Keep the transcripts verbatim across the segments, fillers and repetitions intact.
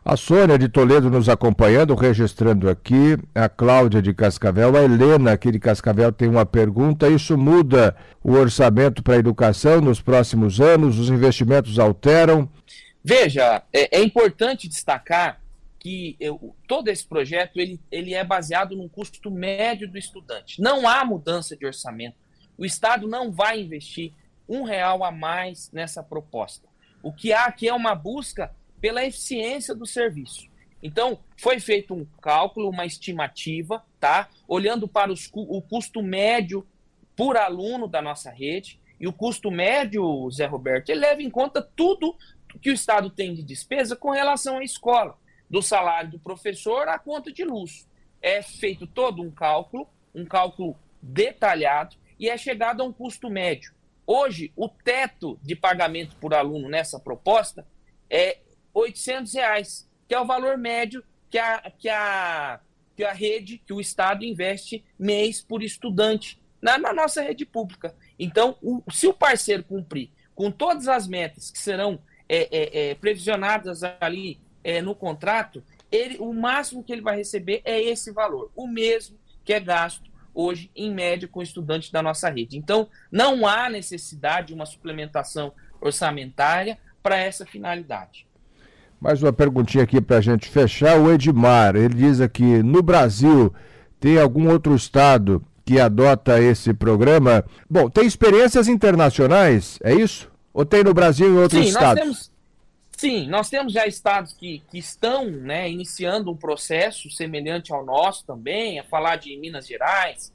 A Sônia de Toledo nos acompanhando, registrando aqui, a Cláudia de Cascavel, a Helena aqui de Cascavel tem uma pergunta: isso muda o orçamento para a educação nos próximos anos? Os investimentos alteram? Veja, é, é importante destacar que eu, todo esse projeto ele, ele é baseado no custo médio do estudante. Não há mudança de orçamento. O Estado não vai investir um real a mais nessa proposta. O que há aqui é uma busca pela eficiência do serviço. Então, foi feito um cálculo, uma estimativa, tá? Olhando para os, o custo médio por aluno da nossa rede, e o custo médio, Zé Roberto, ele leva em conta tudo que o Estado tem de despesa com relação à escola, do salário do professor à conta de luz. É feito todo um cálculo, um cálculo detalhado, e é chegado a um custo médio. Hoje, o teto de pagamento por aluno nessa proposta é oitocentos reais, que é o valor médio que a, que a, que a rede, que o Estado investe mês por estudante na, na nossa rede pública. Então, o, se o parceiro cumprir com todas as metas que serão é, é, é, previsionadas ali é, no contrato, ele, o máximo que ele vai receber é esse valor, o mesmo que é gasto hoje, em média, com estudantes da nossa rede. Então, não há necessidade de uma suplementação orçamentária para essa finalidade. Mais uma perguntinha aqui para a gente fechar. O Edmar, ele diz aqui: no Brasil, tem algum outro estado que adota esse programa? Bom, tem experiências internacionais, é isso? Ou tem no Brasil e em outros sim, estados? Nós temos, sim, nós temos já estados que, que estão, né, iniciando um processo semelhante ao nosso também, a falar de Minas Gerais,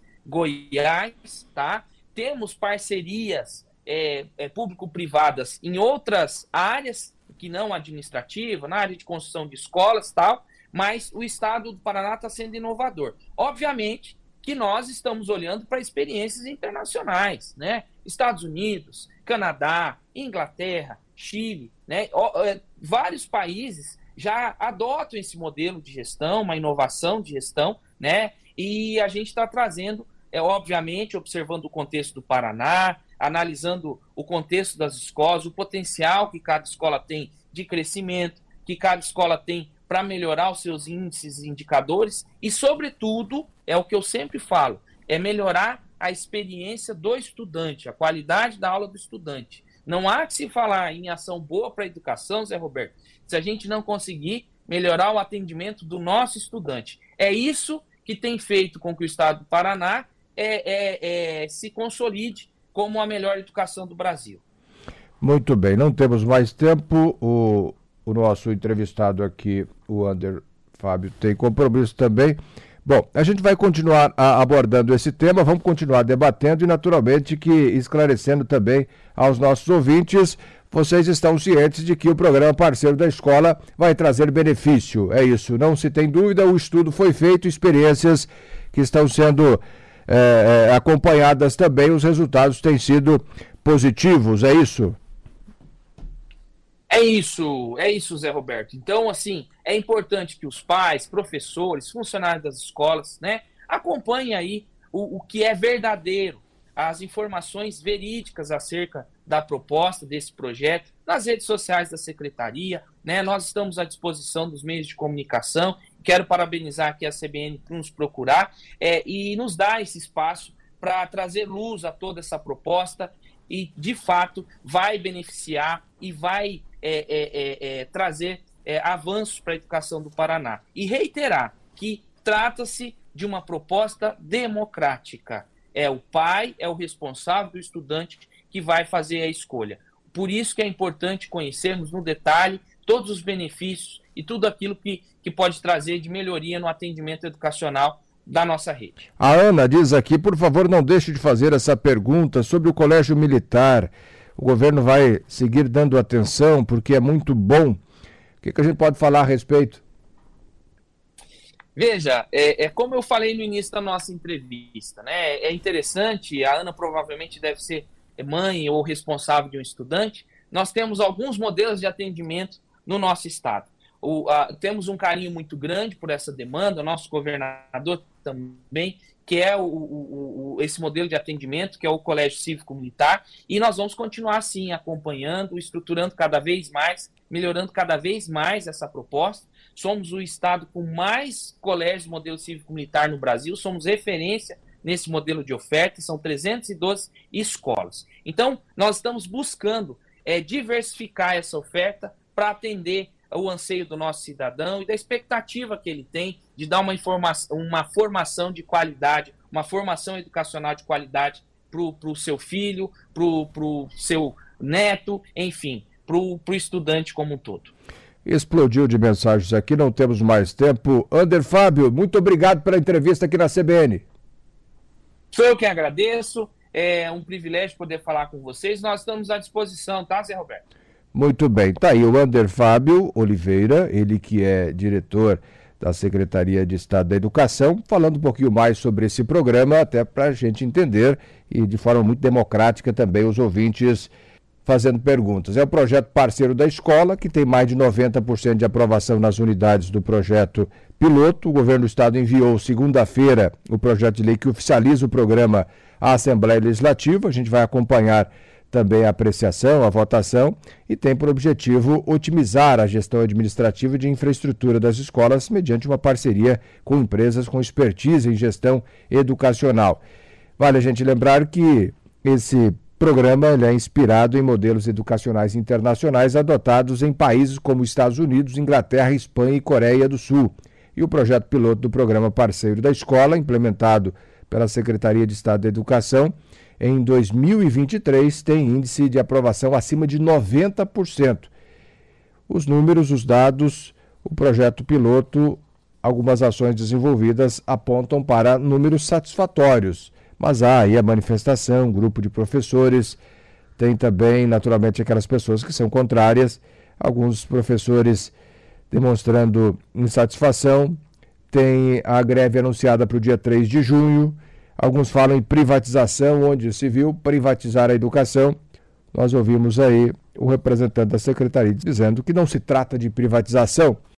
Goiás, tá? Temos parcerias é, é, público-privadas em outras áreas, que não administrativa, na área de construção de escolas e tal, mas o Estado do Paraná está sendo inovador. Obviamente que nós estamos olhando para experiências internacionais, né? Estados Unidos, Canadá, Inglaterra, Chile, né? Vários países já adotam esse modelo de gestão, uma inovação de gestão, né? E a gente está trazendo, é, obviamente, observando o contexto do Paraná, analisando o contexto das escolas, o potencial que cada escola tem de crescimento, que cada escola tem para melhorar os seus índices e indicadores, e, sobretudo, é o que eu sempre falo, é melhorar a experiência do estudante, a qualidade da aula do estudante. Não há que se falar em ação boa para a educação, Zé Roberto, se a gente não conseguir melhorar o atendimento do nosso estudante. É isso que tem feito com que o Estado do Paraná é, é, é, se consolide como a melhor educação do Brasil. Muito bem, não temos mais tempo. O, o nosso entrevistado aqui, o Ander Fábio, tem compromisso também. Bom, a gente vai continuar a, abordando esse tema, vamos continuar debatendo e, naturalmente, que esclarecendo também aos nossos ouvintes. Vocês estão cientes de que o programa Parceiro da Escola vai trazer benefício. É isso, não se tem dúvida, o estudo foi feito, experiências que estão sendo é, é, acompanhadas também, os resultados têm sido positivos, é isso? É isso, é isso, Zé Roberto. Então, assim, é importante que os pais, professores, funcionários das escolas, né, acompanhem aí o, o que é verdadeiro, as informações verídicas acerca da proposta desse projeto, nas redes sociais da Secretaria, né, nós estamos à disposição dos meios de comunicação. Quero parabenizar aqui a C B N por nos procurar é, e nos dar esse espaço para trazer luz a toda essa proposta e, de fato, vai beneficiar e vai é, é, é, trazer é, avanços para a educação do Paraná. E reiterar que trata-se de uma proposta democrática. É o pai, é o responsável do estudante que vai fazer a escolha. Por isso que é importante conhecermos no detalhe todos os benefícios e tudo aquilo que, que pode trazer de melhoria no atendimento educacional da nossa rede. A Ana diz aqui, por favor, não deixe de fazer essa pergunta sobre o Colégio Militar. O governo vai seguir dando atenção porque é muito bom. O que, que a gente pode falar a respeito? Veja, é, é como eu falei no início da nossa entrevista, né? É interessante, a Ana provavelmente deve ser mãe ou responsável de um estudante. Nós temos alguns modelos de atendimento no nosso estado. O, a, temos um carinho muito grande por essa demanda, o nosso governador também que é o, o, o, esse modelo de atendimento, que é o Colégio Cívico Militar, e nós vamos continuar assim, acompanhando, estruturando cada vez mais, melhorando cada vez mais essa proposta. Somos o estado com mais colégios modelo cívico militar no Brasil, somos referência nesse modelo de oferta, são trezentas e doze escolas. Então, nós estamos buscando é, diversificar essa oferta para atender o anseio do nosso cidadão e da expectativa que ele tem de dar uma, informação, uma formação de qualidade, uma formação educacional de qualidade para o seu filho, para o seu neto, enfim, para o estudante como um todo. Explodiu de mensagens aqui, não temos mais tempo. Ander Fábio, muito obrigado pela entrevista aqui na C B N. Sou eu que agradeço, é um privilégio poder falar com vocês, nós estamos à disposição, tá, Zé Roberto? Muito bem, tá aí o Ander Fábio Oliveira, ele que é diretor da Secretaria de Estado da Educação, falando um pouquinho mais sobre esse programa, até para a gente entender e de forma muito democrática também os ouvintes fazendo perguntas. É o projeto parceiro da escola, que tem mais de noventa por cento de aprovação nas unidades do projeto piloto. O governo do estado enviou segunda-feira o projeto de lei que oficializa o programa à Assembleia Legislativa. A gente vai acompanhar também a apreciação, a votação, e tem por objetivo otimizar a gestão administrativa de infraestrutura das escolas mediante uma parceria com empresas com expertise em gestão educacional. Vale a gente lembrar que esse programa ele é inspirado em modelos educacionais internacionais adotados em países como Estados Unidos, Inglaterra, Espanha e Coreia do Sul. E o projeto piloto do programa Parceiro da Escola, implementado pela Secretaria de Estado da Educação, em dois mil e vinte e três tem índice de aprovação acima de noventa por cento. Os números, os dados, o projeto piloto, algumas ações desenvolvidas apontam para números satisfatórios. Mas há aí a manifestação, grupo de professores, tem também, naturalmente, aquelas pessoas que são contrárias, alguns professores demonstrando insatisfação, tem a greve anunciada para o dia três de junho, alguns falam em privatização, onde se viu privatizar a educação. Nós ouvimos aí o representante da Secretaria dizendo que não se trata de privatização,